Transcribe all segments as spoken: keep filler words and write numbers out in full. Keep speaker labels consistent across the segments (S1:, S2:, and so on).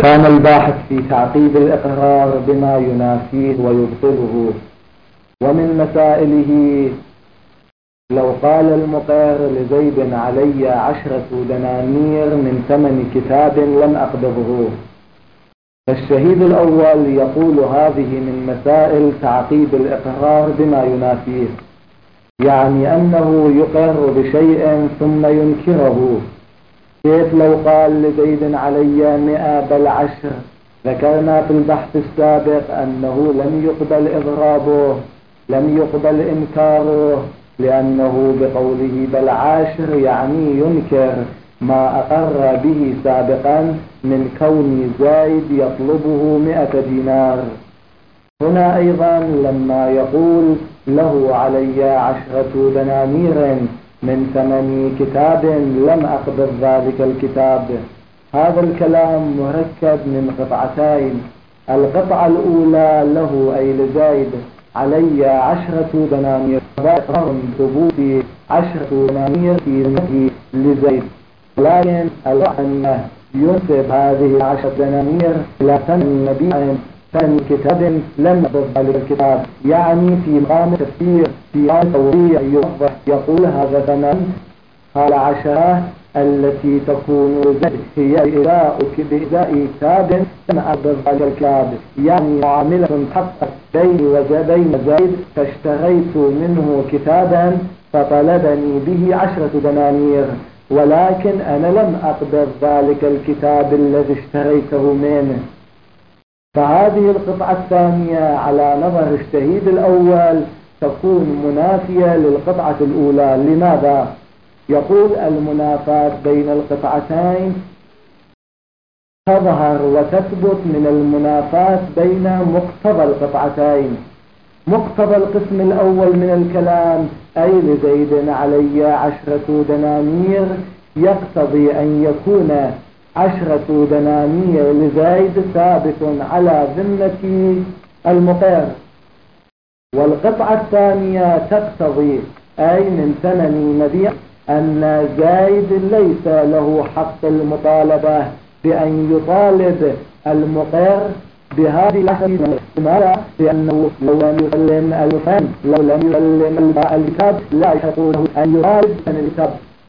S1: كان الباحث في تعقيب الإقرار بما ينافيه ويبطله. ومن مسائله: لو قال المقر لزيد علي عشرة دنانير من ثمن كتاب لم أقبضه، فالشهيد الأول يقول هذه من مسائل تعقيب الإقرار بما ينافيه، يعني أنه يقر بشيء ثم ينكره. كيف لو قال لزيد علي مئة بل عشر؟ ذكرنا في البحث السابق أنه لم يقبل إضرابه، لم يقبل إنكاره، لأنه بقوله بل عشر يعني ينكر ما أقر به سابقا من كون زيد يطلبه مئة دينار. هنا أيضا لما يقول له علي عشرة دنانير من ثمن كتاب لم أقبض ذلك الكتاب، هذا الكلام مركب من قطعتين. القطعة الأولى له أي لزيد علي عشرة دنانير، وإقرار ثبوت عشرة دنانير في ذمته لزيد، لكن الثانية ينسب هذه العشرة دنانير إلى ثمن مبيع ثمن كتاب لم يقبض ذلك الكتاب، يعني في مقام التفسير في مقام توضيح يوضح يقول هذا ثمن قال عشرة التي تكون زيد هي إزاءك بإزاء كتاب لم أقبض ذلك الكتاب، يعني معاملة حقت بيني وبين زيد، فاشتريت منه كتابا فطلبني به عشرة دنانير، ولكن أنا لم أقبض ذلك الكتاب الذي اشتريته منه. فهذه القطعة الثانية على نظر الشهيد الأول تكون منافية للقطعة الأولى. لماذا؟ يقول المنافاة بين القطعتين تظهر وتثبت من المنافاة بين مقتضى القطعتين. مقتضى القسم الأول من الكلام أي لزيد علي عشرة دنانير يقتضي أن يكون عشرة دنانير لزيد ثابت على ذمة المقر. والقطعة الثانية تقتضي أي من ثمن مبيع أن زيد ليس له حق المطالبة بأن يطالب المقر بهذه العشرة. لماذا؟ لأنه لو لم يسلم الفن لو لم يسلم الكتاب لا يحق له أن يطالب عن الكتاب.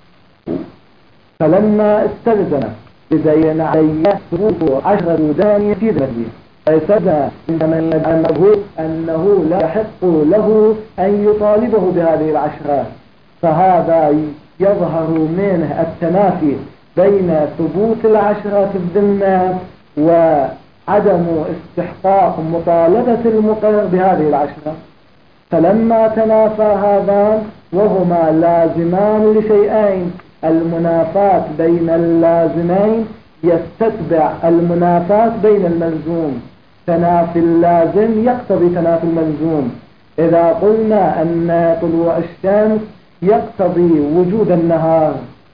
S1: فلما استلزم لزيد علي ثبوت عشرة دنانير في ذمته، فاستلزم من المجهول أنه لا يحق له أن يطالبه بهذه العشرة، فهذا يظهر منه التنافي بين ثبوت العشرة في الذمة وعدم استحقاق مطالبة المقر بهذه العشرة. فلما تنافى هذان وهما لازمان لشيئين، المنافاة بين اللازمين يستتبع المنافاة بين الملزوم، تنافي اللازم يقتضي تنافي الملزوم. إذا قلنا أن طلوع الشمس يقتضي وجود النهار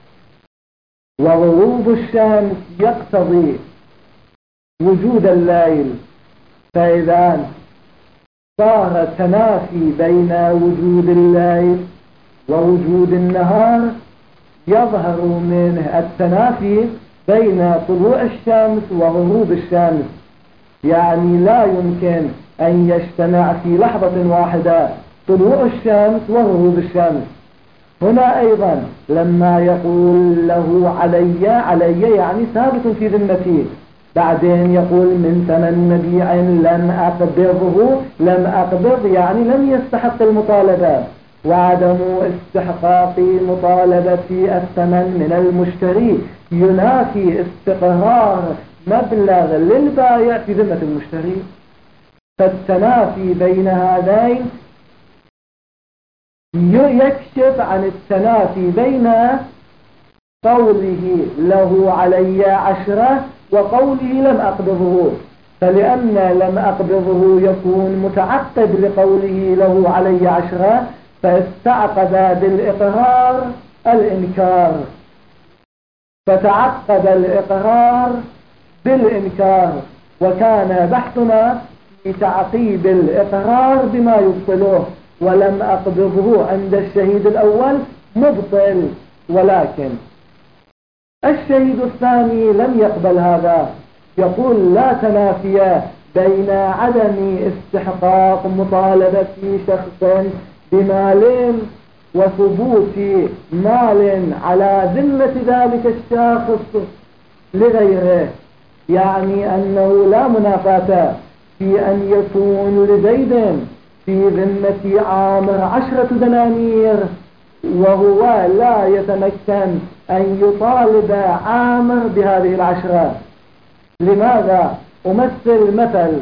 S1: وغروب الشمس يقتضي وجود الليل، فإذا صار التنافي بين وجود الليل ووجود النهار يظهر منه التنافي بين طلوع الشمس وغروب الشمس، يعني لا يمكن أن يجتمع في لحظة واحدة طلوع الشمس وغروب الشمس. هنا أيضا لما يقول له علي علي يعني ثابت في ذمتي، بعدين يقول من ثمن مبيع لم أقبضه، لم أقبض يعني لم يستحق المطالبة، وعدم استحقاق مطالبة الثمن من المشتري ينافي استقرار مبلغ للبائع في ذمة المشتري. فالتنافي بين هذين يكشف عن التنافي بين قوله له علي عشرة وقوله لم أقبضه، فلأن لم أقبضه يكون متعقب لقوله له علي عشرة، فاستعقب بالإقرار الإنكار، فتعقب الإقرار بالإنكار، وكان بحثنا في تعقيب الإقرار بما يبطله. ولم أقبضه عند الشهيد الأول مبطل، ولكن الشهيد الثاني لم يقبل هذا، يقول لا تنافي بين عدم استحقاق مطالبة شخص بمال وثبوت مال على ذمة ذلك الشخص لغيره. يعني أنه لا منافاة في أن يكون لزيد في ذمة عامر عشرة دنانير وهو لا يتمكن أن يطالب عامر بهذه العشرة. لماذا؟ أمثل مثل: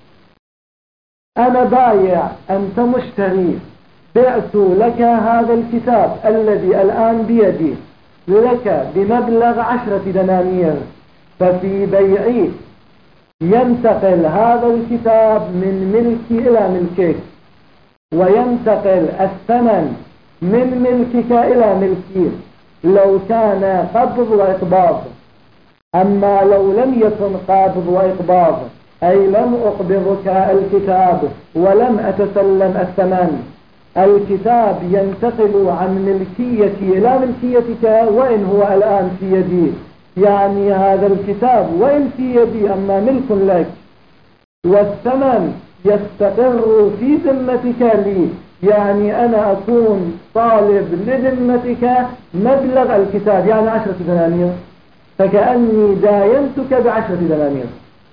S1: أنا بايع، أنت مشتري، بعت لك هذا الكتاب الذي الآن بيدي لك بمبلغ عشرة دنانير، ففي بيعي ينتقل هذا الكتاب من ملكي إلى ملكك، وينتقل الثمن من ملكك إلى ملكي لو كان قبض وإقباض. أما لو لم يكن قابض وإقباض، أي لم أقبضك الكتاب ولم أتسلم الثمن، الكتاب ينتقل عن ملكيتي إلى ملكيتك وإن هو الآن في يدي. يعني هذا الكتاب وإن في يدي أما ملك لك، والثمن يستقر في ذمتك لي. يعني أنا أكون طالب لذمتك مبلغ الكتاب، يعني عشرة دنانير، فكأني داينتك بعشرة دنانير.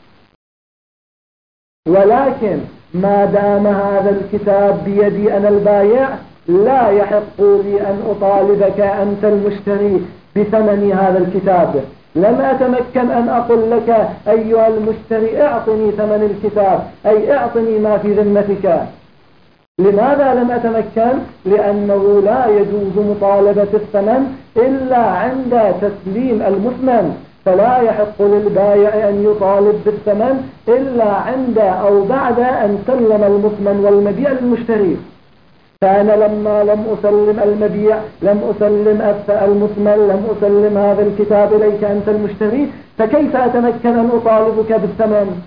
S1: ولكن ما دام هذا الكتاب بيدي أنا البايع، لا يحق لي أن أطالبك أنت المشتري بثمن هذا الكتاب. لم أتمكن أن أقول لك أيها المشتري اعطني ثمن الكتاب، أي اعطني ما في ذمتك. لماذا لم أتمكن؟ لأنه لا يجوز مطالبة الثمن إلا عند تسليم المثمن، فلا يحق للبائع أن يطالب بالثمن إلا عند أو بعد أن سلم المثمن والمبيع للمشتري. فأنا لما لم أسلم المبيع، لم أسلم المثمن، لم أسلم هذا الكتاب إليك أنت المشتري، فكيف أتمكن أن أطالبك بالثمن؟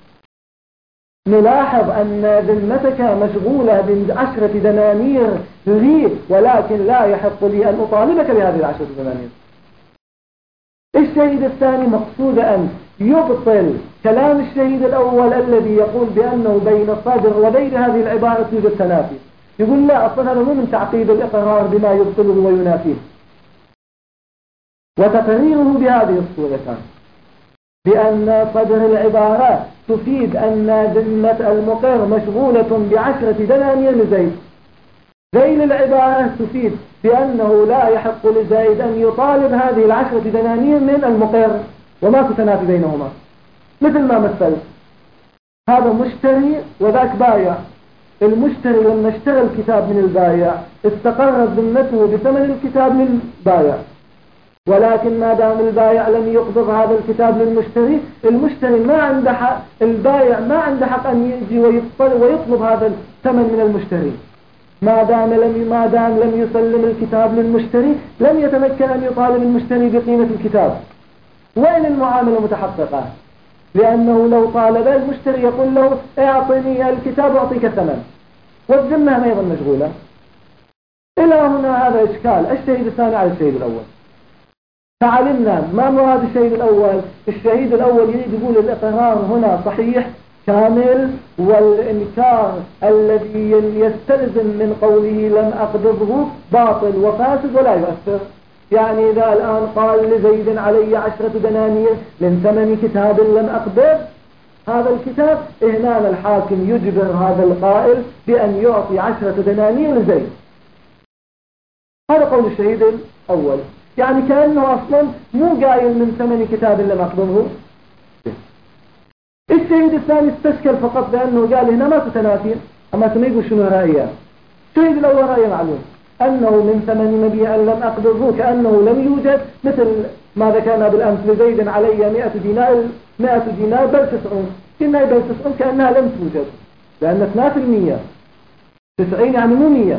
S1: نلاحظ أن ذمتك مشغولة بعشرة دنانير لي، ولكن لا يحق لي أن أطالبك بهذه العشرة دنانير. الشهيد الثاني مقصود أن يبطل كلام الشهيد الأول الذي يقول بأنه بين الصادر وبين هذه العبارة يوجد تنافي. يقول لا، أصلا هذا مو من تعقيد الإقرار بما يبطله وينافيه. وتقريره بهذه الصورة بأن صدر العبارة تفيد أن ذمة المقر مشغولة بعشرة دنانير لزيد. ذيل العبارة تفيد بأنه لا يحق لزيد أن يطالب هذه العشرة دنانير من المقر، وما تتنافي بينهما. مثل ما مثل، هذا مشتري وذاك بايع. المشتري لما اشترى الكتاب من البايع استقرت ذمته بثمن الكتاب للبايع، ولكن ما دام البايع لم يقبض هذا الكتاب للمشتري، المشتري ما عنده حق، البايع ما عنده حق أن يجي ويطلب هذا الثمن من المشتري. ما دام لم ما دام لم يسلم الكتاب للمشتري، لم يتمكن أن يطالب المشتري بقيمة الكتاب. وين المعاملة متحققة؟ لأنه لو طالب المشتري يقول له اعطني الكتاب واعطيك الثمن، والذمة أيضا مشغولة. إلى هنا هذا إشكال الشهيد الثاني على الشهيد الأول. فعلمنا ما مراد الشهيد الأول. الشهيد الأول يريد يقول الإقرار هنا صحيح كامل، والإنكار الذي يستلزم من قوله لم أقبضه باطل وفاسد ولا يؤثر. يعني إذا الآن قال لزيد علي عشرة دنانير من ثمن كتاب لم أقبض هذا الكتاب، هنا الحاكم يجبر هذا القائل بأن يعطي عشرة دنانير لزيد. هذا قول الشهيد الأول، يعني كأنه أصلا مو قايل من ثمن كتاب لم أقبضه. الشهيد الثاني استشكل فقط بأنه قال هنا ما تتنافي، أما تميقوا شنو رأيه. الشهيد الأول رأيه معلوم أنه من ثمن مبيع لم أقبضه كأنه لم يوجد، مثل ما ذكرنا بالأمس لزيد علي مئة دينار مئة دينار بل تسعون، كنا بل تسعون كأنها لم توجد، لأن تنافي المية، تسعين يعني مو مية.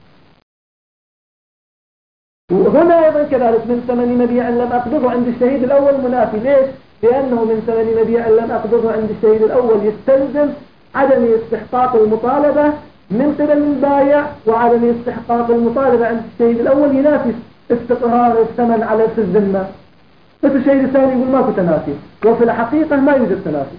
S1: وهنا أيضا كذلك من ثمن مبيع لم أقبضه عند الشهيد الأول منافي. ليش؟ لأنه من ثمن مبيع لم أقبضه عند الشهيد الأول يستلزم عدم استحقاق المطالبة من قبل البايع، وعدم استحقاق المطالبة عند الشهيد الأول ينافي استقرار الثمن على الذمة. بس الشهيد الثاني يقول ماكو تنافي، وفي الحقيقة ما يوجد تنافي.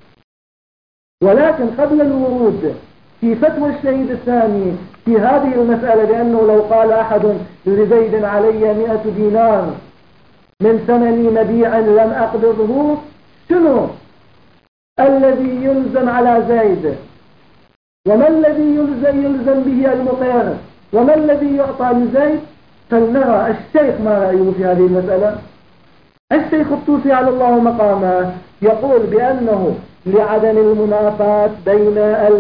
S1: ولكن قبل الورود في فتوى الشهيد الثاني في هذه المسألة بأنه لو قال أحد لزيد علي مئة دينار من ثمن مبيع لم أقبضه، شنو الذي يلزم على زيد؟ وما الذي يلزم, يلزم به المقير؟ وما الذي يعطى لزيد؟ فلنرى الشيخ ما رأيه في هذه المسألة. الشيخ الطوسي على الله مقامه يقول بأنه لعدم المنافاة بين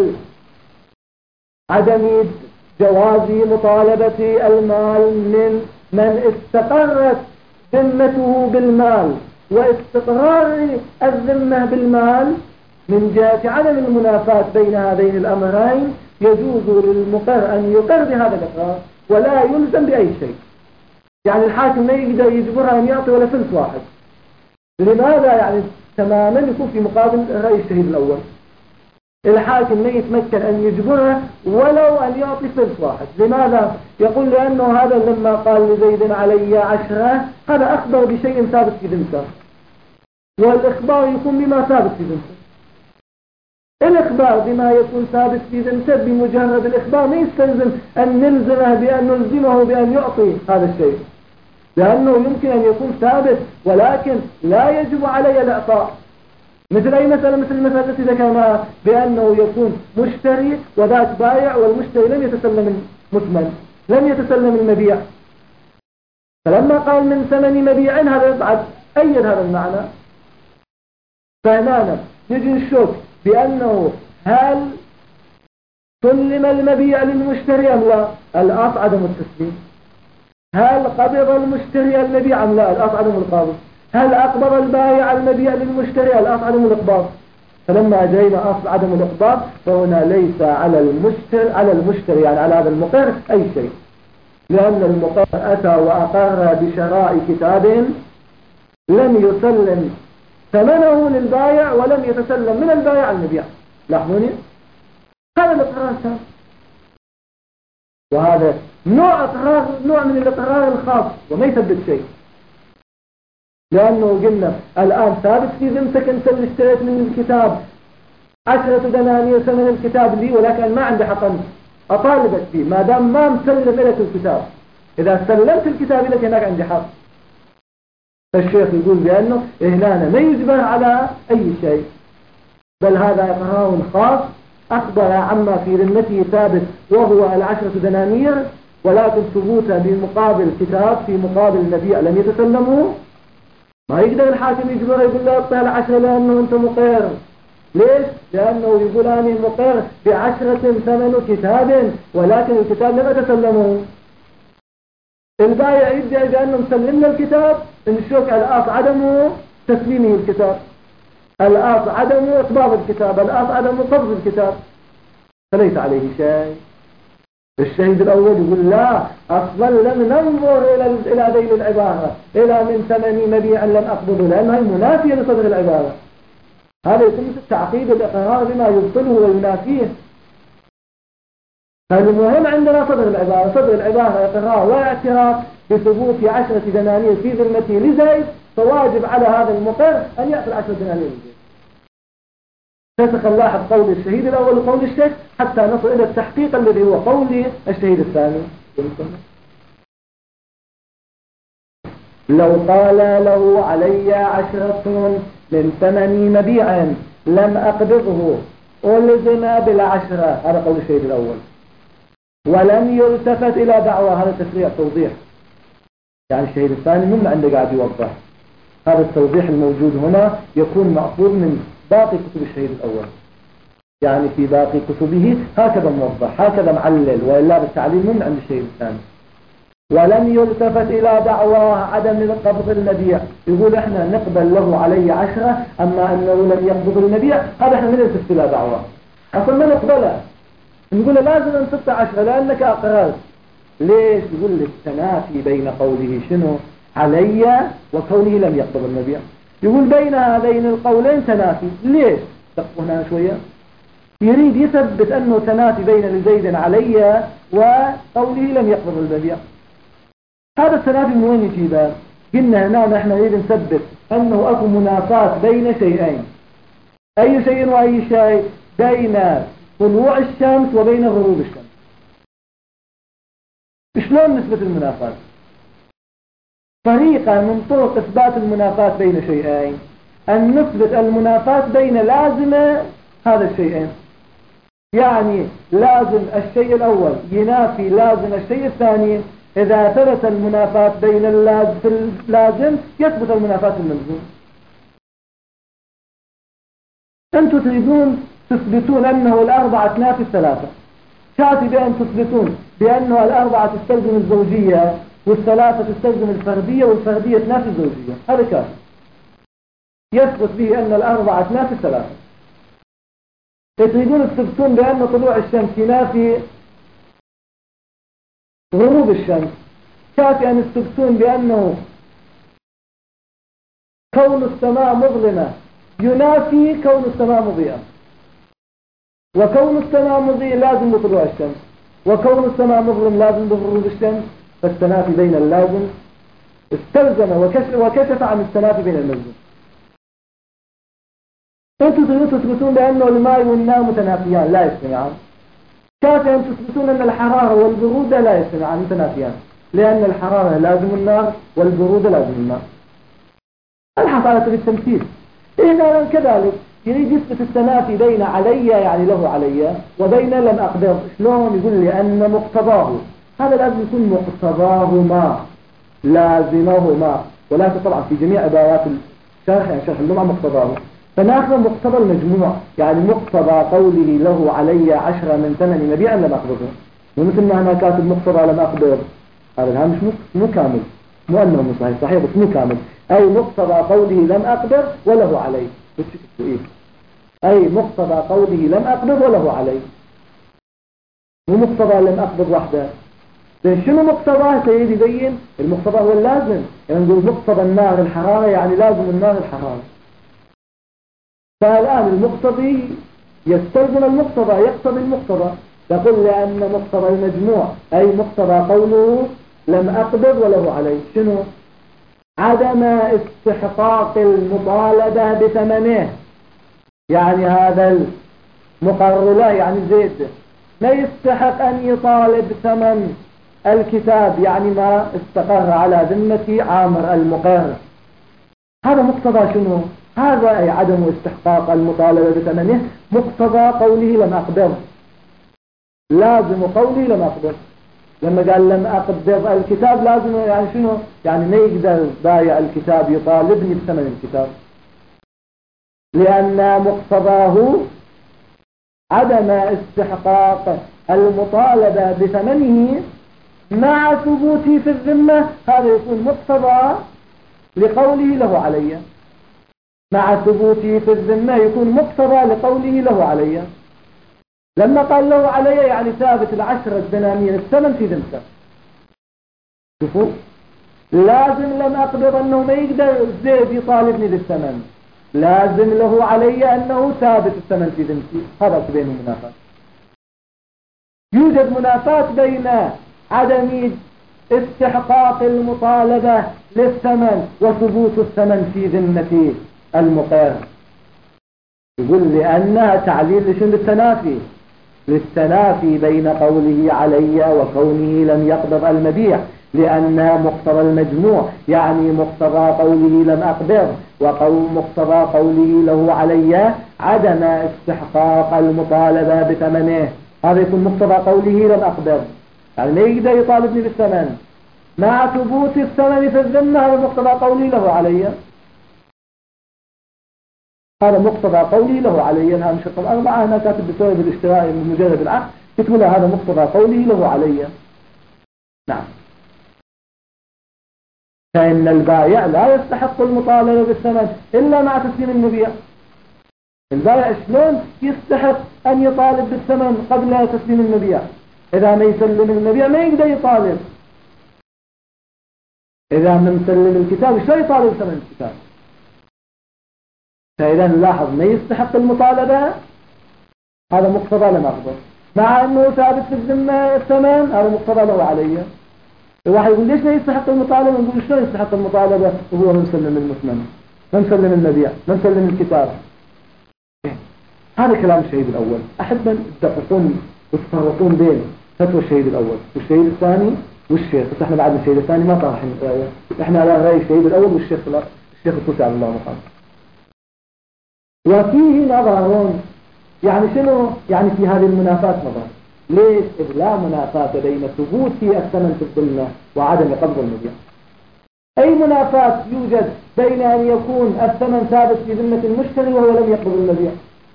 S1: عدم جواز مطالبة المال من من استقرت ذمته بالمال واستقرار الذمة بالمال، من جهة عدم المنافاة بين هذين الأمرين يجوز للمقر أن يقر بهذا الإقرار ولا يلزم بأي شيء. يعني الحاكم ما يقدر يجبرها أن يعطي ولا فلس واحد. لماذا؟ يعني تماما يكون في مقابل رأي الشهيد الأول. الحاكم ما يتمكن أن يجبرها ولو أن يعطي فلس واحد. لماذا؟ يقول لأنه هذا لما قال لزيد علي عشرة هذا أخبر بشيء ثابت في ذمته، والإخبار يكون بما ثابت في ذمته. الإخبار بما يكون ثابت في ذمته بمجرد الإخبار ما يستلزم أن نلزمه بأن نلزمه بأن يعطي هذا الشيء، لأنه يمكن أن يكون ثابت ولكن لا يجب علي الإعطاء. مثل أي مسألة؟ مثل المسألة التي ذكرناها بأنه يكون مشتري وذاك بايع والمشتري لم يتسلم المثمن، لم يتسلم المبيع، فلما قال من ثمن مبيع هذا بعد أيد هذا المعنى. فهنا نجي نشوف بأنه هل سلم المبيع للمشتري أم لا؟ الأصل عدم التسليم. هل قبض المشتري المبيع أم لا؟ الأصل عدم القبض. هل أقبض البائع المبيع للمشتري؟ الأصل عدم الإقباض. فلما جينا أصل عدم الإقباض فهنا ليس على المشتري على المشتري يعني على هذا المقر أي شيء، لأن المقر أتى وأقر بشراء كتاب لم يسلم ثمنه للبائع ولم يتسلم من البائع المبيع. لاحظوني هذا الإقرار كان، وهذا نوع إقرار نوع من الإقرار الخاص وما يثبت شيء، لأنه قلنا الآن ثابت في ذمتك أنت اللي اشتريت من الكتاب عشرة دنانير ثمن الكتاب لي، ولكن ما عندي حق أطالبك فيه ما دام ما مسلم لك الكتاب. إذا سلمت الكتاب لك هناك عندي حق. الشيخ يقول بأنه هنا ما يجبر على أي شيء، بل هذا إقرار خاص أخبر عما في ذمته ثابت وهو العشرة دنانير، ولكن ثبوته بمقابل كتاب في مقابل المبيع لم يتسلمه. ما يقدر الحاكم يجبره يقول له اعطيها العشرة لأنه أنت مقر. ليش؟ لأنه يقول أنا مقر بعشرة ثمن كتاب ولكن الكتاب لم يتسلمه. البائع يدعي بأنه مسلمنا الكتاب، نشوف الأصل عدم تسليمه الكتاب، الأصل عدم إقباض الكتاب، الأصل عدم قبض الكتاب، فليس عليه شيء. الشهيد الأول يقول لا أصلا لم ننظر إلى إلى ذيل العبارة إلى من ثمن مبيع لم أقبضه، لأنها منافية لصدر العبارة. هذا يتم تعقيد الإقرار بما يبطله وينافيه. فالمهم عندنا صدر العبارة، صدر العبارة إقرار واعتراف بثبوت عشرة دنانير في ذمته لزيد، فواجب على هذا المقر أن يأخذ عشرة دنانير لزيد. نلاحظ قول الشهيد الأول وقول الشيخ حتى نصل إلى التحقيق الذي هو قول الشهيد الثاني. لو قال له علي عشرة من ثمن مبيع لم أقبضه ألزم بالعشرة، هذا قول الشهيد الأول، ولم يلتفت إلى دعوة، هذا تسريع توضيح. يعني الشهيد الثاني مما عنده قاعد يوضح هذا التوضيح الموجود هنا يكون مأخوذ من باقي كتب الشهيد الأول، يعني في باقي كتبه هكذا موضح هكذا معلل، وإلا بالتعليل من عند الشهيد الثاني. ولم يلتفت إلى دعوى عدم قبض المبيع، يقول احنا نقبل له علي عشرة أما أنه لم يقبض المبيع هذا احنا من نلتفت إلى دعوى أصلا ما نقبله، نقول لازم أن تبقى عشرة لأنك أقررت. ليش؟ يقول لك تنافي بين قوله شنو علي وكونه لم يقبض المبيع، يقول بين هذين القولين تنافي. ليش؟ تقفوا هنا شوية، يريد يثبت أنه تنافي بين لزيد علي وقوله لم يقبض المبيع. هذا التنافي من وين يجيبه؟ قلنا هنا نحن نريد نثبت أنه أكو منافاة بين شيئين. أي شيء وأي شيء؟ بين طلوع الشمس وبين غروب الشمس. شلون نثبت المنافاة؟ طريقة من طرق إثبات المنافاة بين شيئين أن نثبت المنافاة بين لازمة هذا الشيئين. يعني لازم الشيء الأول ينافي لازم الشيء الثاني. إذا ثبت المنافاة بين اللازم يثبت المنافاة الملزوم. أنتم تريدون تثبتون أنه الأربعة تنافي الثلاثة، كافي بأن تثبتون بأنه الأربعة تستلزم الزوجية والثلاثة تستلزم الفردية والفردية تنافي الزوجية. هذا كافي يثبت به أن الأربعة تنافي الثلاثة. تريدون تثبتون بأن طلوع الشمس ينافي غروب الشمس، كافي أن تثبتون بأنه كون السماء مظلمة ينافي كون السماء مضيئة، وكون السماء مضيء لازم بطلوع الشمس، وكون السماء مظلم لازم بغروب الشمس. فالتنافي بين اللازم استلزم وكشف عن التنافي بين الملزم. انتم تريدون تثبتون بأنه الماء والنار متنافيان لا يجتمعان، كافي أن تثبتون أن الحرارة والبرودة لا يجتمعان متنافيان، لأن الحرارة لازم النار والبرودة لازم الماء. الحق على سبيل التمثيل. هنا كذلك يريد يثبت التنافي بين علي يعني له علي وبين لم أقدر. شلون؟ يقول لي أن مقتضاه، هذا لازم يكون مقتضاهما لازمهما، ولكن طبعا في جميع عبارات الشرح يعني شرح اللمعة مقتضاه. فناخذ مقتضى المجموع، يعني مقتضى قوله له علي عشرة من ثمن مبيعا لم أقبضه، ومثل ما أنا كاتب مقتضى لم أقبض، هذا الهام مش مو كامل، مو أنه مو صحيح صحيح بس مو كامل. أي مقتضى قوله لم أقبض وله علي، إيه؟ أي مقتضى قوله لم أقبض وله علي، مو مقتضى لم أقبض وحده. لأن شنو مقتضاه سيدي يبين؟ المقتضى هو اللازم. يعني نقول مقتضى النار الحرارة يعني لازم النار الحرارة. فالآن المقتضي يستلزم المقتضى يقتضي المقتضى. تقول لأن مقتضى المجموع أي مقتضى قوله لم أقبض وله علي شنو؟ عدم استحقاق المطالبة بثمنه. يعني هذا المقرر له يعني زيد ما يستحق أن يطالب ثمن الكتاب، يعني ما استقر على ذمة عامر المقر. هذا مقتضى شنو؟ هذا أي عدم استحقاق المطالبة بثمنه، مقتضى قوله لم أقبض، لازم قوله لم أقبض. لما قال لم أقبض الكتاب لازم يعني شنو؟ يعني ما يقدر بايع الكتاب يطالبني بثمن الكتاب، لأن مقتضاه عدم استحقاق المطالبة بثمنه مع ثبوته في الذمة. هذا يكون مقتضى لقوله له علي، مع ثبوته في الذمة يكون مقتضى لقوله له علي. لما قال له علي يعني ثابت العشرة الدنانير الثمن في ذمته. شوفوا لازم لم أقبض أنه ما يقدر زيد يطالبني بالثمن، لازم له علي أنه ثابت الثمن في ذمتي. هذا بين المنافاة. يوجد منافاة بين عدم استحقاق المطالبة للثمن وثبوت الثمن في ذمة المقر. يقول لأنها تعليل لشن للتنافي، للتنافي بين قوله علي وكونه لم يقبض المبيع، لأنها مقتضى المجموع يعني مقتضى قوله لم أقبض وقول مقتضى قوله له علي عدم استحقاق المطالبة بثمنه. هذا يكون مقتضى قوله لم أقبض يعني ما يقدر يطالبني بالثمن مع ثبوت الثمن في الذمة. هذا مقتضى قوله له علي، هذا مقتضى قوله له علي. أنها مش رقم أربعة هنا كاتب بسبب الاشتراء من مجرد العقد، تقول هذا مقتضى قوله له علي. نعم. فإن البائع لا يستحق المطالبة بالثمن إلا مع تسليم المبيع. البائع شلون يستحق أن يطالب بالثمن قبل تسليم المبيع؟ إذا ما يسلم المبيع ما يقدر يطالب. إذا ما مسلم الكتاب شو يطالب ثمن الكتاب؟ فإذا نلاحظ ما يستحق المطالبة، هذا مقتضى لم أقبض، مع أنه ثابت في الذمة الثمن، هذا مقتضى له علي. الواحد يقول ليش ما يستحق المطالبة؟ نقول شلون يستحق المطالبة وهو من سلم المثمن، من سلم المبيع، من سلم الكتاب. هذا كلام الشهيد الأول. أحب أن تدققون وتفرقون بين فتوى الشهيد الأول والشهيد الثاني والشيخ. بس احنا بعد الشهيد الثاني ما طرحنا الرأي، احنا على رأي الشهيد الأول والشيخ الشيخ الطوسي على الله مقام. وفيه نظر، يعني شنو؟ يعني في هذه المنافاة نظر. ليش؟ إذ لا منافاة بين ثبوت الثمن في الذمة وعدم قبض المبيع. أي منافاة يوجد بين أن يكون الثمن ثابت في ذمة المشتري وهو لم يقبض المبيع؟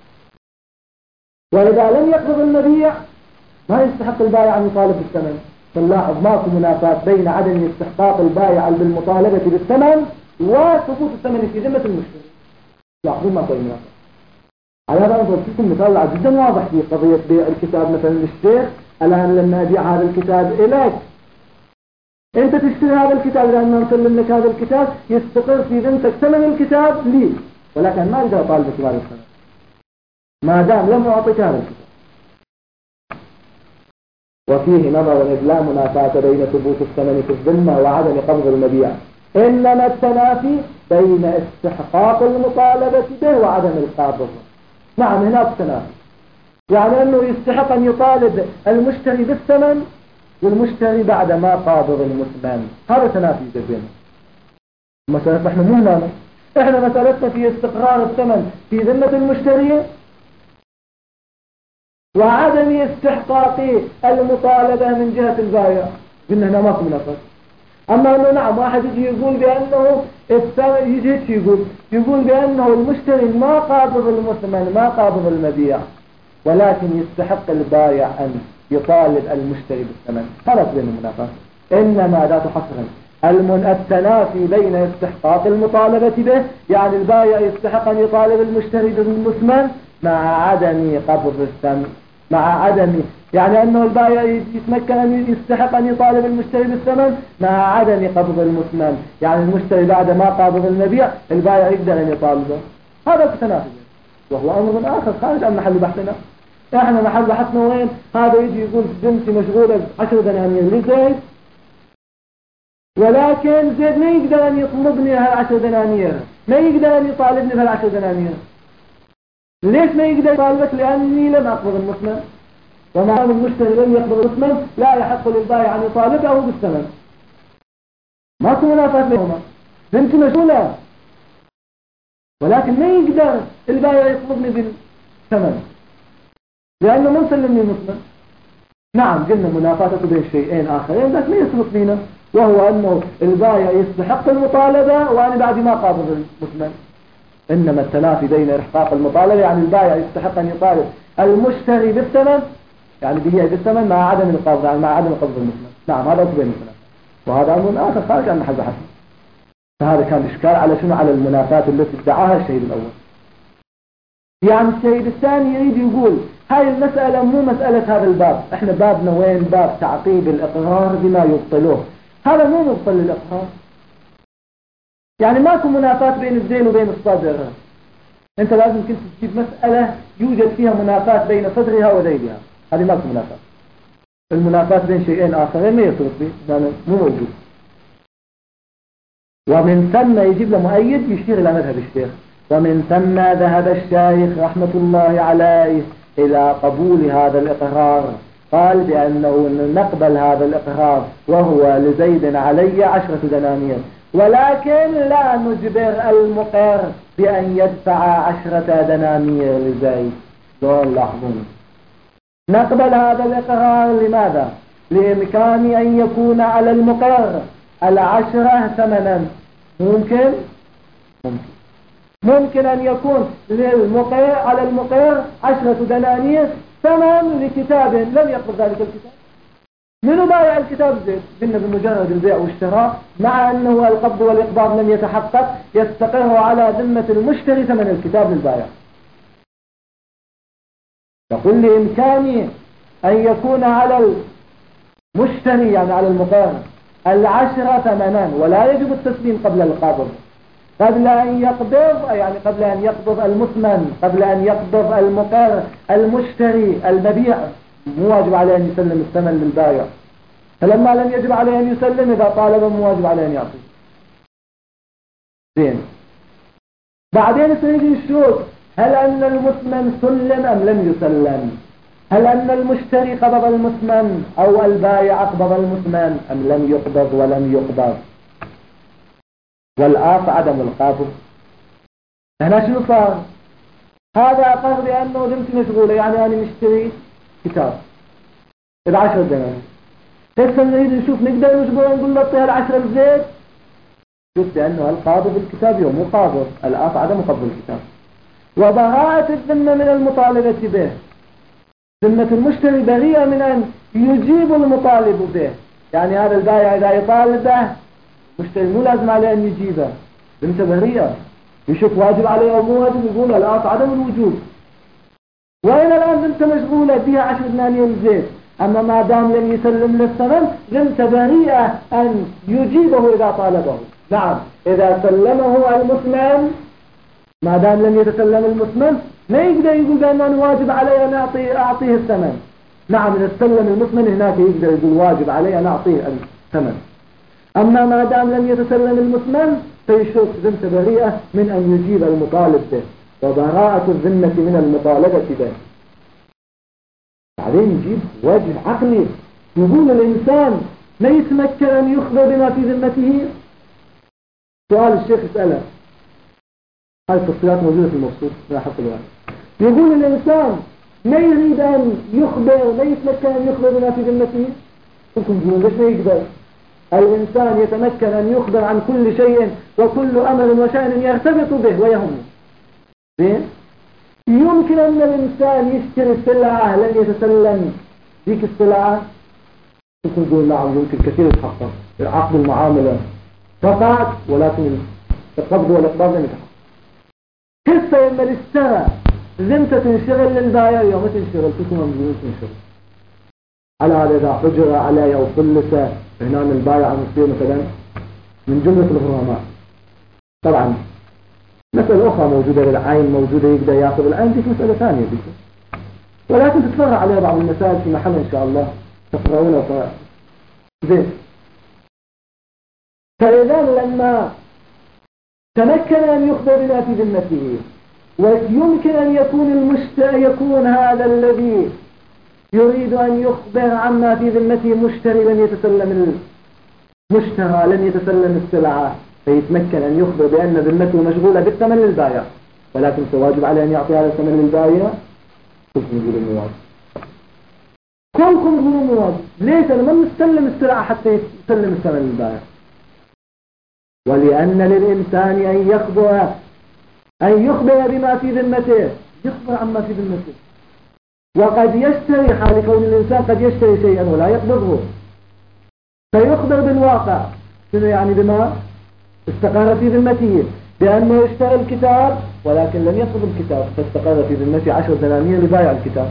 S1: وإذا لم يقبض المبيع ما يستحق البائع أن يطالب بالثمن. فنلاحظ ماكو منافاة بين عدم استحقاق البائع بالمطالبة بالثمن وثبوت الثمن في ذمة المشتري. لاحظون ماكو أي منافاة. على هذا أضرب لكم مثال جدا واضح في قضية بيع الكتاب مثلا للشيخ. الآن لما أبيع هذا الكتاب إليك، أنت تشتري هذا الكتاب لأنه نسلم لك هذا الكتاب، يستقر في ذمتك ثمن الكتاب لي، ولكن ما أقدر أطالبك بهذا الثمن ما دام لم أعطيك هذا الكتاب. وفيه نظر إذ لا منافاة بين ثبوت الثمن في الذمة وعدم قبض المبيع، إنما التنافي بين استحقاق المطالبة به وعدم القبض. نعم هناك تنافي، يعني أنه يستحق أن يطالب المشتري بالثمن والمشتري بعد ما قابض المثمن. هذا تنافي بينهم. مسألة احنا مو هنا، احنا مسألتنا في استقرار الثمن في ذمة المشتري وعدم استحقاق المطالبة من جهة البائع. قلنا هنا ماكو منافاة. أما أنه نعم واحد يجي يقول بأنه الثمن، يجي يقول يقول بأنه المشتري ما قابض المثمن ما قابض المبيع، ولكن يستحق البائع أن يطالب المشتري بالثمن. هذا بين المنافاة. إنما ذات حصر التنافي بين استحقاق المطالبة به، يعني البائع يستحق أن يطالب المشتري بالمثمن مع عدم قبض الثمن، مع عدم يعني أنه البائع يتمكن أن يستحق أن يطالب المشتري بالثمن مع عدم قبض المثمن، يعني المشتري بعد ما قابض المبيع البائع يقدر أن يطالبه. هذا التنافي، وهو أمر آخر خارج عن محل بحثنا. احنا محل بحثنا وين؟ هذا يجي يقول بنتي مشغولة عشر دنانير لزيد، ولكن زيد ما يقدر أن يطلبني هالعشر دنانير، ما يقدر أن يطالبني بهالعشر دنانير. ليش ما يقدر يطالبك؟ لأني لم أقبض المثمن، وما دام المشتري لم يقبض المثمن لا يحق للبائع أن يطالبه بالثمن. ماكو منافاة بينهما. بنتي مشغولة ولكن ما يقدر البائع يطلبني بالثمن لأنه ما مسلمني المثمن. نعم قلنا منافاة بين شيئين آخرين لكن ما يسبق فينا، وهو أنه البائع يستحق المطالبة وأنا بعد ما قابض المثمن. إنما التنافي بين إحقاق المطالبة يعني البائع يستحق أن يطالب المشتري بالثمن، يعني بيع بالثمن مع عدم القبض، يعني مع عدم قبض المثمن. نعم هذا بين المنافاة، وهذا أمر آخر خارج عن محل بحثنا. فهذا كان إشكال على شنو؟ على المنافاة التي ادعاها الشهيد الأول. يعني الشهيد الثاني يريد يقول هاي المسألة مو مسألة هذا الباب، احنا بابنا وين؟ باب تعقيب الإقرار بما يبطلوه. هذا مو مبطل للإقرار، يعني ماكو منافاة بين الذيل وبين الصدر. انت لازم كنت تجيب مسألة يوجد فيها منافاة بين صدرها وذيلها، هذه ماكو منافاة. المنافاة بين شيئين آخرين ما يصير فيه، يعني مو موجود. ومن ثم يجيب له مؤيد يشير إلى مذهب الشيخ. ومن ثم ذهب الشيخ رحمة الله عليه إلى قبول هذا الإقرار، قال بأنه نقبل هذا الإقرار وهو لزيد علي عشرة دنانير، ولكن لا نجبر المقر بأن يدفع عشرة دنانير لزيد. دول لاحظون، نقبل هذا الإقرار لماذا؟ لإمكان أن يكون على المقر العشرة ثمنا. ممكن ممكن ممكن أن يكون للمقر على المقر عشرة دنانير ثمن لكتاب لم يقبل ذلك الكتاب. منو بايع الكتاب؟ زيد. قلنا بمجرد البيع والشراء مع أنه القبض والإقباض لم يتحقق يستقر على ذمة المشتري ثمن الكتاب للبائع. يقول لإمكانه أن يكون على المشتري يعني على المقر العشرة ثمنا، ولا يجب التسليم قبل القبض، قبل أن يقبض يعني قبل أن يقبض المثمن، قبل أن يقبض المقر المشتري المبيع مو واجب عليه أن يسلم الثمن للبائع. فلما لم يجب عليه أن يسلم إذا طالب مو واجب عليه أن يعطيه. زين. بعدين سيجي الشوط، هل أن المثمن سلم أم لم يسلم؟ هل أن المشتري قبض المثمن أو البائع قبض المثمن أم لم يقبض ولم يقبض؟ والآف عدم القبض. هنا شنو صار؟ هذا أقر بأنه ذمتي مشغولة، يعني أنا مشتري كتاب بعشر دنانير. هسه نريد نشوف نقدر نجبره نقول له اعطيها العشرة بزيت؟ شوف، لأنه القابض الكتاب يوم مو قابض، الآف عدم قبض الكتاب. وبراءة الذمة من المطالبة به. ذمة المشتري بريئة من أن يجيب المطالب به، يعني هذا البائع إذا يطالب به المشتري مو لازم عليه أن يجيبه، ذمته بريئة. يشوف واجب عليه أو مو واجب يقول الآف عدم الوجوب. وإن الآن ذمته مشغولة بها عشر دنانير زيت، أما ما دام لم يسلم للثمن ذمته بريئة أن يجيبه إذا طالبه. نعم، إذا سلمه المثمن ما دام لم يتسلم المثمن ما يقدر يقول بأنه واجب علي أن أعطيه, أعطيه الثمن. نعم، إذا سلم المثمن هناك يقدر يقول واجب علي أن أعطيه الثمن. أما ما دام لم يتسلم المثمن فيشوف ذمته بريئة من أن يجيب المطالب به، وبراءة الذمة من المطالبة به. بعدين يجيب وجه عقلي، يقول الإنسان ما يتمكن أن يخبر بما في ذمته. سؤال الشيخ يسأله، هذه التفصيلات موجودة في المبسوط لا حق الواحد. يقول الإنسان ما يريد أن يخبر، ما يتمكن أن يخبر بما في ذمته. كلكم تقولون ليش ما يقدر؟ الإنسان يتمكن أن يخبر عن كل شيء وكل أمر وشأن يرتبط به ويهمه. زين؟ يمكن أن الإنسان يشتري السلعة لن يتسلم ذيك السلعة. كلكم تقولون نعم يمكن كثير يتحقق عقد المعاملة فقط، ولكن القبض والإقباض لم يتحقق. كيف لما الاشترى ذمته تنشغل للبائع يوم تنشغل كلكم ممكن تنشغل على هذا. إذا حجر عليه أو فلس هنا البائع مصير مثلا من جملة الغرامات. طبعا مسألة أخرى موجودة للعين، موجودة يقدر يأخذ العين، ديك مسألة ثانية ديك، ولكن تتفرع عليها بعض المسائل في محل إن شاء الله تفرعونها. ف... زين. فإذا لما تمكن أن يخبر بما في ذمته، ويمكن أن يكون المشتري يكون هذا الذي يريد أن يخبر عما في ذمته مشتري لم يتسلم المشترى، لم يتسلم السلعة، فيتمكن أن يخبر بأن ذمته مشغولة بالثمن للبائع، ولكن سواجب عليه أن يعطي هذا الثمن للبائع. كلكم يقولون مواجب، كلكم يقولون مواجب. ليش؟ أنا ما نستلم السلعة حتى يسلم الثمن للبائع. ولأن للإنسان أن يخبر أن يخبر بما في ذمته، يخبر عما في ذمته. وقد يشتري، حال كون الإنسان قد يشتري شيئا ولا يقبضه، فيخبر بالواقع. شنو يعني بما استقر في ذمته؟ بأنه اشترى الكتاب ولكن لم يقبض الكتاب، فاستقر في ذمته عشر دنانير لبايع الكتاب.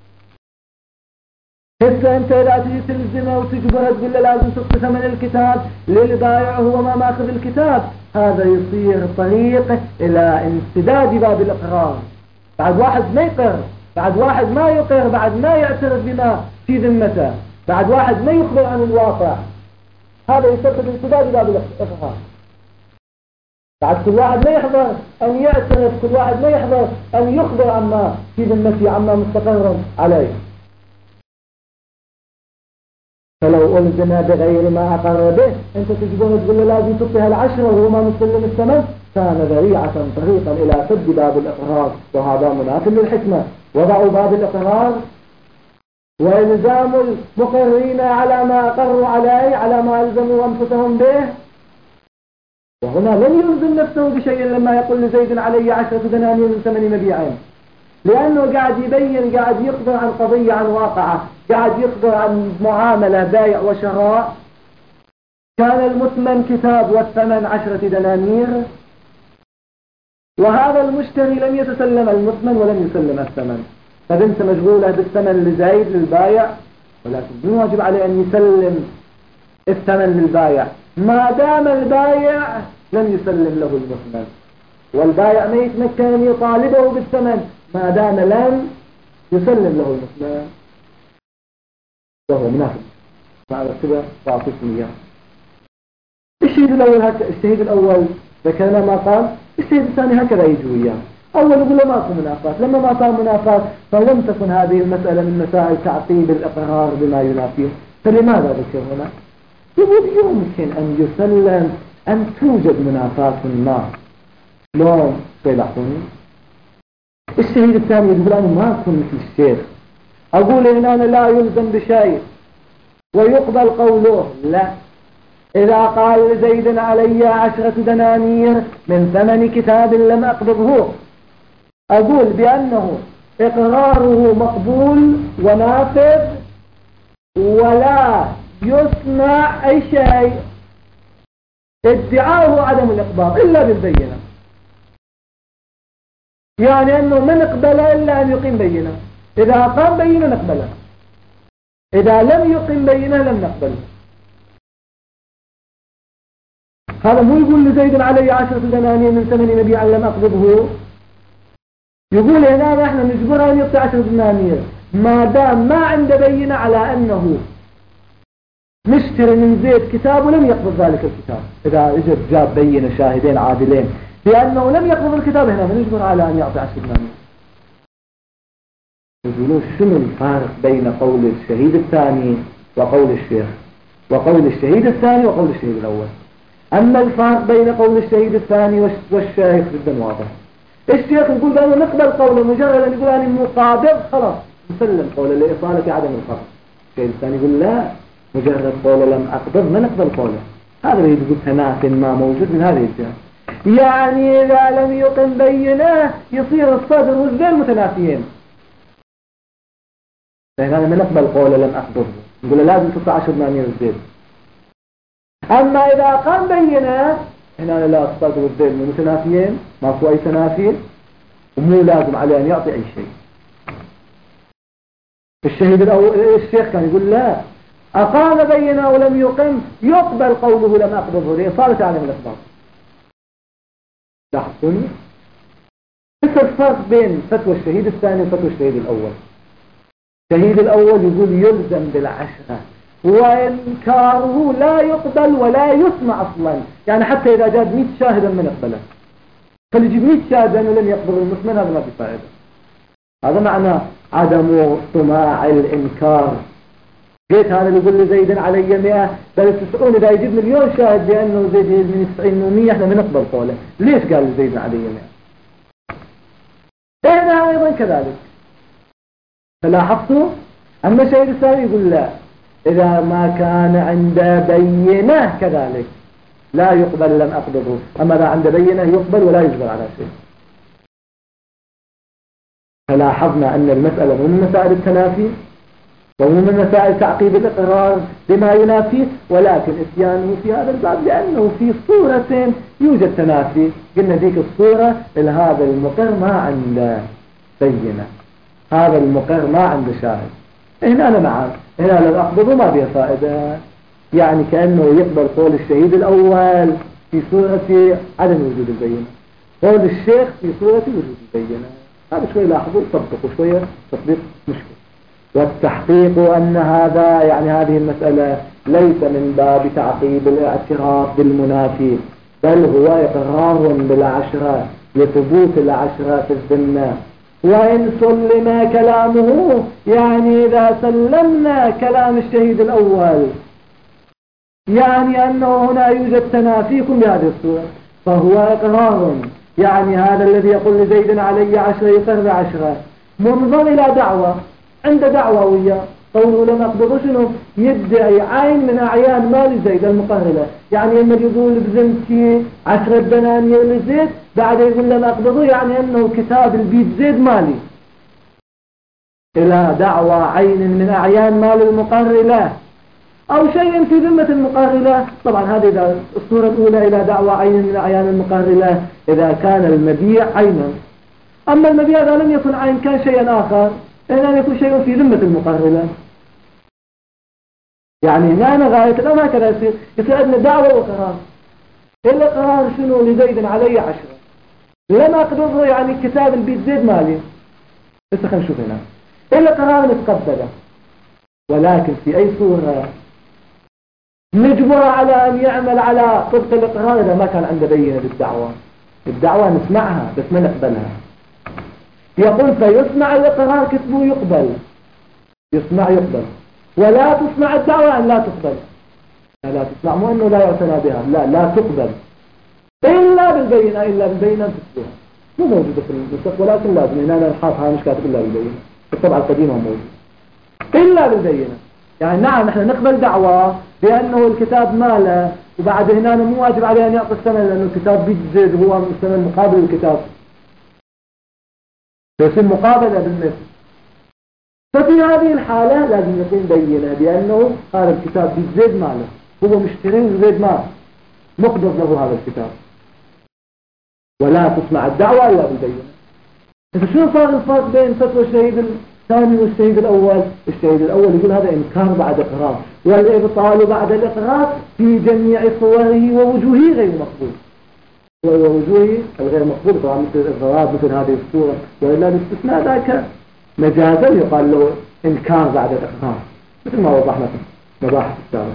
S1: هسه انت اذا تجي تلزمه وتجبره تقول له لازم تعطي ثمن الكتاب للبائع هو ما ماخذ الكتاب، هذا يصير طريق الى انسداد باب الاقرار. بعد واحد ما يقر، بعد واحد ما يقر، بعد ما يعترف بما في ذمته، بعد واحد ما يخبر عن الواقع، هذا يسبب انسداد باب الاقرار. بعد كل واحد ما يحضر ان يعترف، كل واحد ما يحضر ان يخبر عما في ذمته، عما مستقر عليه. فلو ألزم بغير ما أقر به، أنت تجبونه تقول له لازم تعطيها العشرة وهو ما مستلم الثمن، كان ذريعة طريقا إلى سد باب الإقرار، وهذا مناف للحكمة. وضعوا باب الإقرار وإلزام المقرين على ما أقروا عليه، على ما ألزموا أنفسهم به، وهنا لم يلزم نفسه بشيء لما يقول لزيد علي عشرة دنانير من ثمن مبيعين، لأنه قاعد يبين، قاعد يخبر عن قضية، عن واقعة، قاعد يخبر عن معاملة بيع وشراء. كان المثمن كتاب والثمن عشرة دنانير، وهذا المشتري لم يتسلم المثمن ولم يسلم الثمن، فبنت مشغولة بالثمن لزيد للبايع، ولكن من واجب عليه أن يسلم الثمن للبايع ما دام البايع لم يسلم له المثمن، والبايع ما يتمكن أن يطالبه بالثمن ما دام لم يسلم له المثمن، وهو منافق. على كده تعطيكم إياه. الشهيد الأول هك... الشهيد الأول ذكرنا ما قال، الشهيد الثاني هكذا يجي وياه. أول يقول له ماكو منافات، لما ما صار منافات فلم تكن هذه المسألة من مسائل تعطيل الإقرار بما ينافيه، فلماذا ذكر هنا؟ يقول يمكن أن يسلم أن توجد منافات ما. شلون تلاحظوني؟ الشهيد الثاني يقول أنا ما أكون مثل الشيخ، أقول إن أنا لا يلزم بشيء ويقبل قوله. لا، إذا قال زيد علي عشرة دنانير من ثمن كتاب لم أقبضه، أقول بأنه إقراره مقبول ونافذ ولا يسمع أي شيء ادعاه عدم الإقباض إلا بالبينة، يعني أنه ما نقبله إلا أن يقيم بينة. إذا قام بينة نقبله، إذا لم يقيم بينة لم نقبله. هذا مو يقول لزيد علي عشرة دنانير من ثمن مبيعا لم أقبضه، يقول هنا نحن نجبرها أن يقطع عشرة دنانير ما دام ما عنده بينة على أنه مشتري من زيد كتاب ولم يقبض ذلك الكتاب. إذا اجت جاب بينة شاهدين عادلين لأنه لم يقبض الكتاب، هنا نجبر على أن يقطع عشرة دنانير. يقولون شنو الفارق بين قول الشهيد الثاني وقول الشيخ، وقول الشهيد الثاني وقول الشهيد الأول؟ أما الفرق بين قول الشهيد الثاني والشيخ جدا واضح. الشيخ يقول بأنه نقبل قوله مجرد أن يقول أنا مقابض خلاص نسلم قوله لإصالة عدم الفرق. الشهيد الثاني يقول لا، مجرد قوله لم أقبض ما نقبل قوله. هذا اللي يقول تناف ما موجود من هذه الجهة، يعني إذا لم يقم بينه يصير الصدر والذيل متنافيين، فهنا ما نقبل قوله لم أقبض، نقول لازم تطلع عشر دنانير الزيت. أما إذا قام بينه هنا لا الصدر والذيل متنافيين، ماكو أي تنافي ومو لازم عليه أن يعطي أي شيء. الشهيد الأول الشيخ كان يقول لا، أقام بينه ولم يقم يقبل قوله لم أقبضه لإصالة عدم الإقباض. لاحظوني ايش الفرق بين فتوى الشهيد الثاني وفتوى الشهيد الأول؟ الشهيد الأول يقول يلزم بالعشرة وإنكاره لا يقبل ولا يسمع أصلا، يعني حتى إذا جاب مئة شاهدا من يقبله، فليجيب مئة شاهد أنه لن يقبل المثمن، هذا ما في فائدة. هذا معنى عدم طماع الإنكار. جيت هذا اللي يقول لزيد علي مئة بل تسعون إذا يجيب مليون شاهد بأنه زيد من تسعين ومية احنا بنقبل قوله، ليش قال لزيد علي مئة؟ هنا أيضا كذلك. فلاحظتوا؟ أما الشهيد الثاني يقول لا، إذا ما كان عنده بينة كذلك لا يقبل لم أقبضه، أما إذا عنده بينة يقبل ولا يجبر على شيء. فلاحظنا أن المسألة مو من مسائل التنافي ومو من مسائل تعقيب الإقرار بما ينافيه، ولكن إتيانه في هذا الباب لأنه في صورة يوجد تنافي. قلنا ذيك الصورة هذا المقر ما عنده بينة، هذا المقر ما عنده شاهد. هنا أنا معه، هنا لم أقبضه ما بيه فائدة، يعني كأنه يقبل قول الشهيد الأول في صورة عدم وجود البينة، قول الشيخ في صورة وجود البينة. هذا شوي لاحظوا طبقوا شوية تطبيق مشكل. والتحقيق أن هذا يعني هذه المسألة ليس من باب تعقيب الاعتراف بالمنافي، بل هو إقرار بالعشرة لثبوت العشرة في الذمة. وإن سلم كلامه يعني إذا سلمنا كلام الشهيد الأول يعني أنه هنا يوجد تنافيكم بهذه الصورة، فهو إقرار، يعني هذا الذي يقول لزيد علي عشرة يقر عشرة منظر إلى دعوة، عنده دعوة وياه، قوله لم أقبضه شنو؟ يدعي عين من أعيان مال زيد المقرلة، يعني لما يقول بزنتي عشرة دنانير لزيد بعد يقول لم أقبضه يعني أنه كتاب البيت زيد مالي، إلى دعوة عين من أعيان مال المقرلة أو شيء في ذمة المقرلة. طبعا هذه الصورة الأولى إلى دعوة عين من أعيان المقرلة إذا كان المبيع عينا، أما المبيع إذا لم يكن عين كان شيئا آخر، هنا يكون شيء في ذمة المقرلة. يعني هنا غاية الأمر هكذا يصير يصير عندنا دعوة وقرار. القرار شنو؟ لزيد علي عشرة لما أقبضه يعني كتاب البيت زيد مالي. بس خلينا نشوف هنا القرار متقبله، ولكن في أي صورة؟ نجبره على أن يعمل على طبق الإقرار إذا ما كان عنده بينة بالدعوة. الدعوة نسمعها بس ما نقبلها. يقول فيسمع الإقرار كتبه يقبل، يسمع يقبل، ولا تسمع الدعوة أن لا تقبل. لا تسمع مو أنه لا يعتنى بها، لا لا تقبل إلا بالبينة، إلا بالبينة تسمعها مو موجودة في النسخ، ولكن لازم هنا أنا الحافها مش كاتب إلا بالبينة، الطبعة القديمة موجودة إلا بالبينة. يعني نعم نحن نقبل دعوة بأنه الكتاب ماله، وبعد هنا مو واجب عليه أن يعطي الثمن لأنه الكتاب بيجزد هو الثمن مقابل الكتاب، فيصير مقابلة بالمثل. ففي هذه الحالة لازم يكون بينة بأنه هذا الكتاب بيجزد ماله، هو مشتري وزيد مال مقدر له هذا الكتاب، ولا تسمع الدعوة إلا بالبينة. فشو صار الفرق بين فتوى الشهيد الثاني والشهيد الأول؟ الشهيد الأول يقول هذا إنكار بعد إقرار، والإبطال بعد الإقرار في جميع صوره ووجوهه غير مقبول، ووجوهه الغير مقبول طبعا مثل الضراب مثل هذه الصورة، وإلا الاستثناء ذاك مجازا يقال له إنكار بعد الإقرار مثل ما وضحنا في مباحث السابقة.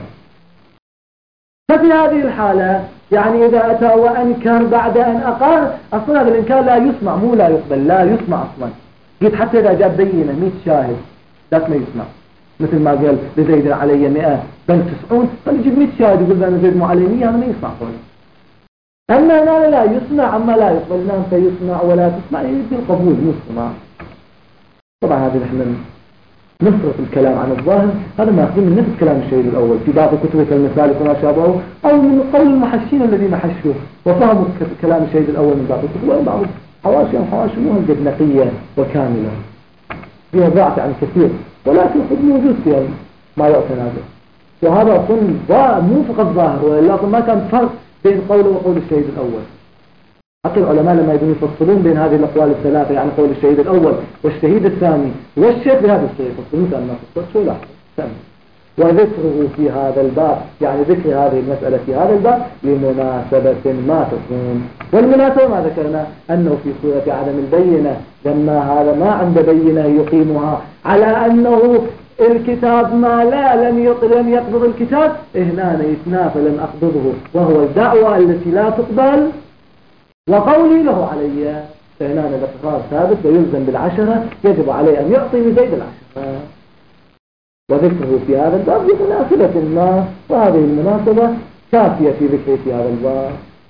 S1: ففي هذه الحالة يعني إذا أتى وأنكر بعد أن أقر، أصلا هذا الإنكار لا يسمع مو لا يقبل، لا يسمع أصلا. قلت حتى إذا جاب بينة مئة شاهد ذاك ما يسمع، مثل ما قال لزيد علي مئة بل تسعون، فنجيب مئة شاهد يقول أنا زيد مو علي مئة، هذا ما يسمع قوله. أما هنا لا يسمع، أما لا يقبل نعم فيسمع ولا تسمع يجي القبول يسمع. طبعا هذه نحن نصرف الكلام عن الظاهر، هذا ما يأخذ من نفس كلام الشهيد الأول في بعض كتب كالمسالك وما شابهه، أو من قول المحشين الذين حشوا وفهموا كلام الشهيد الأول من بعض الكتب، وبعض حواشي حواشي مو هلقد نقية وكاملة فيها ضعف عن كثير، ولكن قد موجود فيها ما يعتنى به. وهذا صن مو فقط ظاهر، وإلا ما كان فرق بين قوله وقول الشهيد الأول. حتى العلماء لما يبون يفصلون بين هذه الأقوال الثلاثة، يعني قول الشهيد الأول والشهيد الثاني والشيخ بهذا الشيء يفصلون كأنما فصلت شو لاحظ. وذكره في هذا الباب، يعني ذكر هذه المسألة في هذا الباب لمناسبة ما تكون، والمناسبة ما ذكرنا أنه في صورة عدم البينة، لما هذا ما عنده بينة يقيمها على أنه الكتاب ما لا لم لم يقبض الكتاب، هنا يتنافى لم أقبضه، وهو الدعوة التي لا تقبل، وقولي له علي، فهنا الإقرار ثابت ويلزم بالعشرة، يجب عليه أن يعطي بزيد العشرة. وذكره في هذا الباب بمناسبة ما، وهذه المناسبة كافية في ذكره في هذا الباب.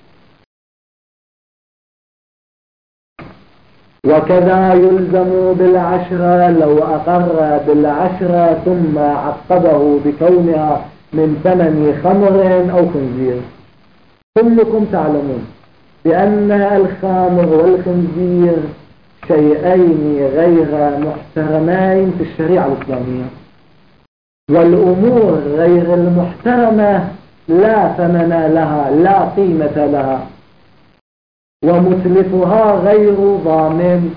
S1: وكذا يلزم بالعشرة لو أقر بالعشرة ثم عقبه بكونها من ثمن خمر أو خنزير. كلكم تعلمون بأن الخمر والخنزير شيئين غير محترمين في الشريعة الإسلامية، والأمور غير المحترمة لا ثمن لها لا قيمة لها، ومتلفها غير ضامن.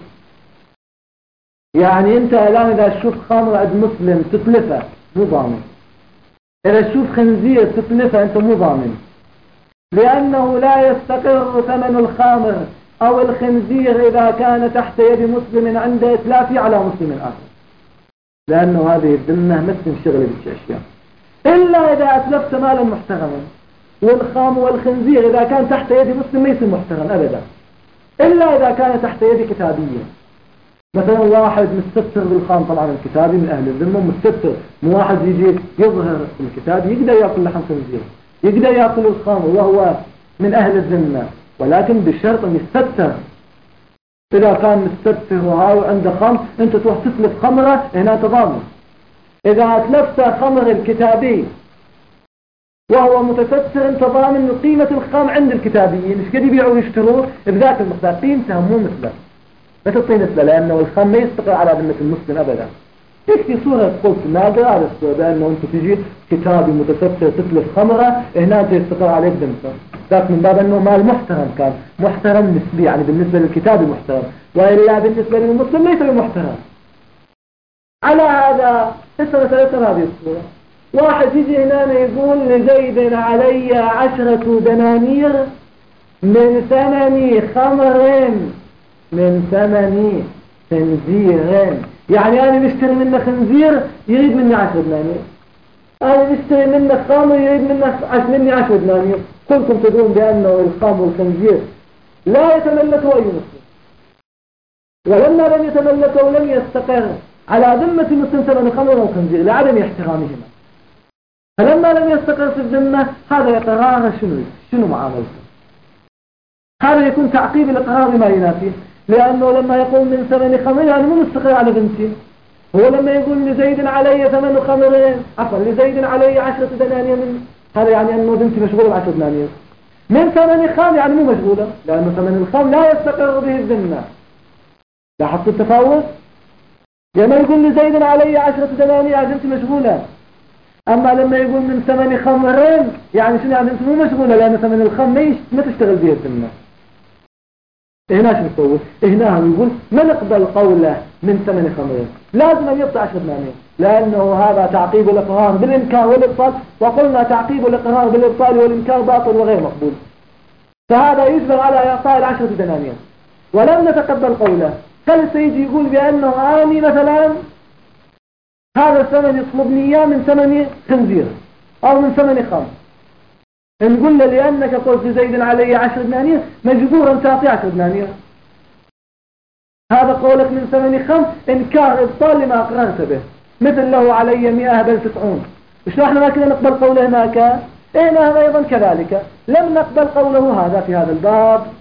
S1: يعني أنت الآن إذا تشوف خمر عند مسلم تتلفه مو ضامن، إذا تشوف خنزير تتلفه أنت مو ضامن، لأنه لا يستقر ثمن الخمر أو الخنزير إذا كان تحت يد مسلم عند إتلافه على مسلم آخر، لأنه هذه الذمة ما تنشغل بالأشياء إلا إذا أتلفت مالا محترما. والخام والخنزير إذا كان تحت يد مسلم ما يصير محترم أبدا، إلا إذا كان تحت يد كتابية. مثلا واحد مستتر بالخام، طبعا الكتابي من أهل الذمة مستتر، مو واحد يجي يظهر الكتاب يقدر يأكل لحم خنزير، يقدر يأكل الخام وهو من أهل الذمة، ولكن بالشرط أن يستتر. إذا كان مستتر وهاو عنده خمر أنت تروح تتلف خمره هنا تضامن. إذا أتلفت خمر الكتابي وهو متستر انت ضامن قيمة الخام عند الكتابيين، مش قد يبيعوا ويشتروا بذاك المقدار، قيمتها مو مثله، ما تعطي مثله، لأنه الخام ما يستقر على ذمة المسلم أبدا. يكفي صورة تقول في النادر هذا الصورة بأنه أنت تجي كتابي متستر تتلف خمره هنا أنت يستقر عليك ذمته، ذاك من باب أنه مال محترم، كان محترم نسبي، يعني بالنسبة للكتابي محترم، وإلا بالنسبة للمسلم ليس بمحترم. على هذا اسمه ثلاثة هذه الصورة. واحد يجي هنا يقول لزيد علي عشرة دنانير من ثمن خمر من ثمن خنزير، يعني أنا بشتري منه خنزير يريد مني عشرة دنانير، أنا بشتري منك خام ويريد منك عش مني عشر دنانير، كلكم تدرون بأنه الخام والخنزير لا يتملكه أي مسلم، ولما لم يتملكه ولم يستقر على ذمة مسلم ثمن الخمر والخنزير لعدم احترامهما، فلما لم يستقر في الذمة هذا إقرار شنو شنو معاملته؟ هذا يكون تعقيب الإقرار بما ينافيه، لأنه لما يقول من ثمن خمر يعني مو مستقر على ذمتين. هو لما يقول لزيد علي ثمن خمرين عفوا لزيد علي عشرة دنانير من هذا يعني أنه ذمتي مشغولة بعشرة دنانير. من ثمن خام يعني مو مشغولة، لأنه ثمن الخام لا يستقر به الذمة. لاحظت التفاوت؟ لما يقول لزيد علي عشرة دنانير يعني ذمتي مشغولة، أما لما يقول من ثمن خمرين يعني شنو يعني ذمتي مو مشغولة، لأن ثمن الخام ما تشتغل به الذمة. هنا شو نسوي؟ هنا يقول ما نقبل قوله من ثمن خمرين، لازم أن يبقى عشر دنانير، لأنه هذا تعقيب الإقرار بالإنكار والإبطال، وقلنا تعقيب الإقرار بالإبطال والإنكار باطل وغير مقبول، فهذا يجبر على إعطاء العشرة دنانير. ولم نتقبل قوله، هل سيجي يقول بأنه آني مثلا هذا الثمن يطلبني إياه من ثمن خنزير أو من ثمن خمر، نقول له لأنك قلت لزيد علي عشر دنانير مجبورا تعطي عشر دنانير، هذا قولك من ثمن خمس إنكار إبطال لما أقررت به، مثل له علي مئة بل تسعون. مش احنا ما كنا نقبل قوله هناك؟ هنا أيضا كذلك لم نقبل قوله هذا في هذا الباب